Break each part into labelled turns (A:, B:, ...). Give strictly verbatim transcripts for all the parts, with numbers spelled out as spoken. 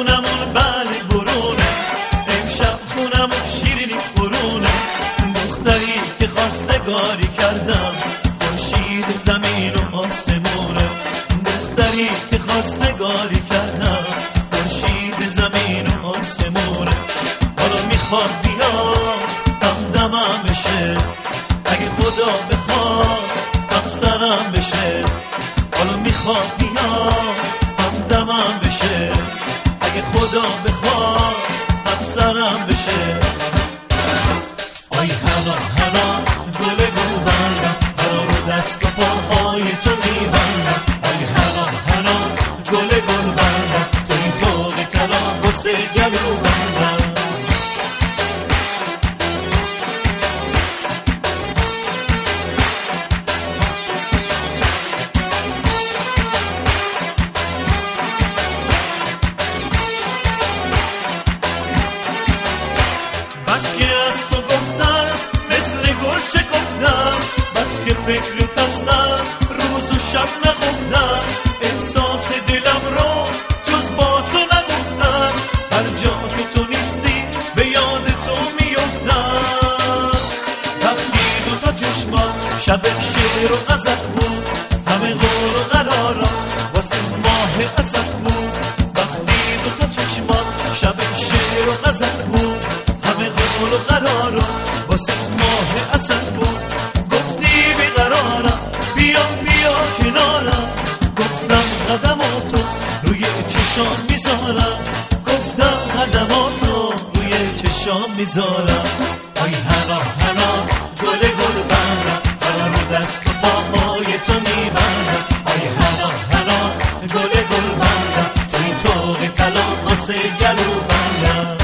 A: خونمون بله برونه، امشب خونمون شیرینی خورونه. دختری که خواستگاری کردم، خورشید زمین و آسمونه. دختری که خواستگاری کردم، خورشید زمین و آسمونه. حالا میخواد بیاد دمدمم بشه، اگه خدا بخواد همسرم بشه. حالا میخواد بیاد همدمم بشه، اگه خدا بخواد همسرم بشه. آی هنا هنا گل گل بندم، هنا رو دست و پاهای تو میبندم. آی هنا هنا گل گل بندم، تو این طوق طلا واسه گلو بندم. که فکر کستم روز و شب نخوندم، احساس دلم رو جز با تو نگفتم. هر جا که تو نیستی به یاد تو میفتم. وقتی دو تا چشمان شب شعر و غزل بود، همه قول و قرارا واسه ماه اسد بود. وقتی دو تا چشمان شب شعر و غزل بود، همه قول و قرارا واسه ماه اسد بود. بیا بیا کنارم، گفتم قدماتو روی چشام میذارم. گفتم قدماتو روی چشام میذارم. آی هنا هنا گل گل بندم، هنا رو دست و پاهای تو میبندم. آی هنا هنا گل گل بندم، تو این طوق طلا واسه گلو بندم.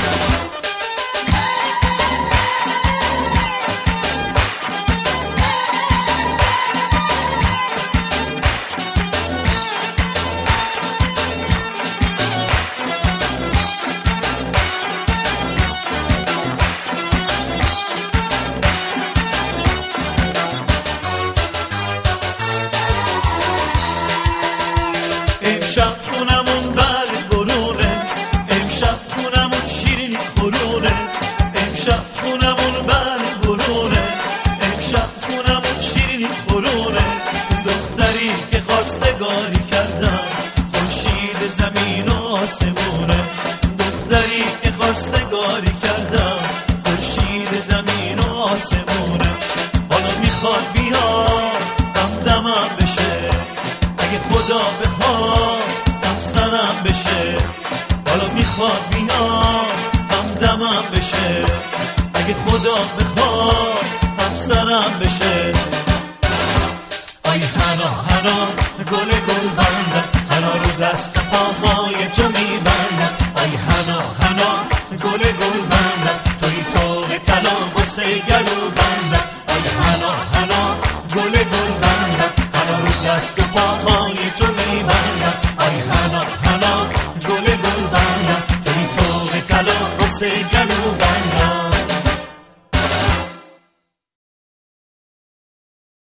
A: امشب خونمون بله برونه، امشب خونمون شیرینی خورونه. امشب خونمون بله برونه، امشب خونمون شیرینی خورونه. دختری که خواستگاری کردم، خورشید زمین و آسمونه. دختری که خواستگاری کردم، خورشید زمین و آسمونه. حالا میخواد بیاد دمدمم بشه، اگه خدا بخواد همسرم بشه. حالا میخواد بیاد همدمم بشه، اگه خدا بخواد همسرم بشه. آی هنا هنا گل گل بندم، هنا رو دست پاهای تو میبندم. آی هنا هنا گل گل بندم، توی طوق طلا واسه گلو بندم. آی هنا هنا گل گل بندم، هنا رو دست پاهای تو میبندم. آی هنا هنا گل گل بندم، توی طوق طلا واسه گلو